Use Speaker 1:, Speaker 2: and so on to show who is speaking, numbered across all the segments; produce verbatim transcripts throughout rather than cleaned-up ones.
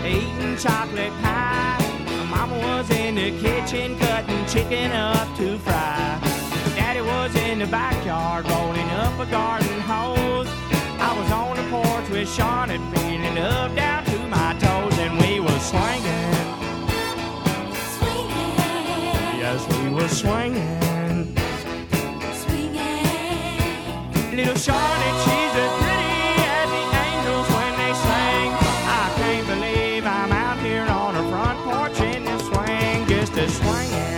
Speaker 1: eating chocolate pie. Mama was in the kitchen cutting chicken up to fry. Daddy was in the backyard rolling up a garden hose. I was on the porch with Charlotte feeling up down to my toes, and we were swinging. Swinging. Yes, we were swinging. Swinging. Little Charlotte, she's as pretty as the angels when they sing. I can't believe I'm out here on her front porch in the swing, just a swinging.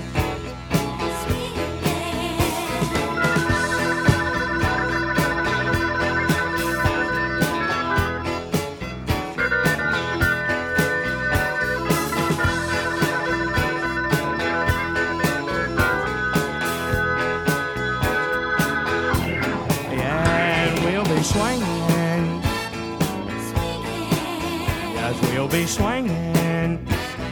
Speaker 1: Swinging, swinging, yes, we'll be swinging,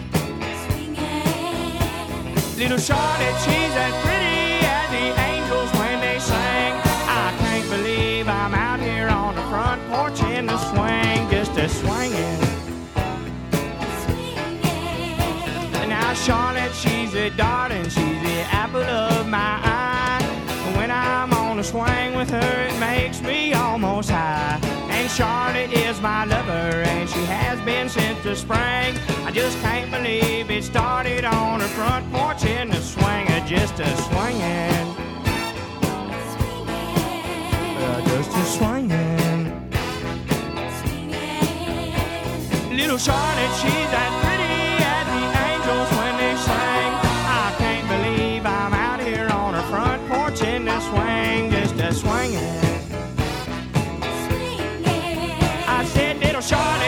Speaker 1: swinging. Little Charlotte, she's as pretty as the angels when they sing. I can't believe I'm out here on the front porch in the swing, just a swinging, swinging. Now Charlotte, she's a darling, she's the apple of my eye. When I'm on a swing with her, it makes me almost high. And Charlotte is my lover, and she has been since the spring. I just can't believe it started on her front porch in the swing, just a swinging, uh, just a swinging. Little Charlotte, she's as pretty as the angels when they sing. I can't believe I'm out here on her front porch in the swing, just a swinging. I said, little Charlotte.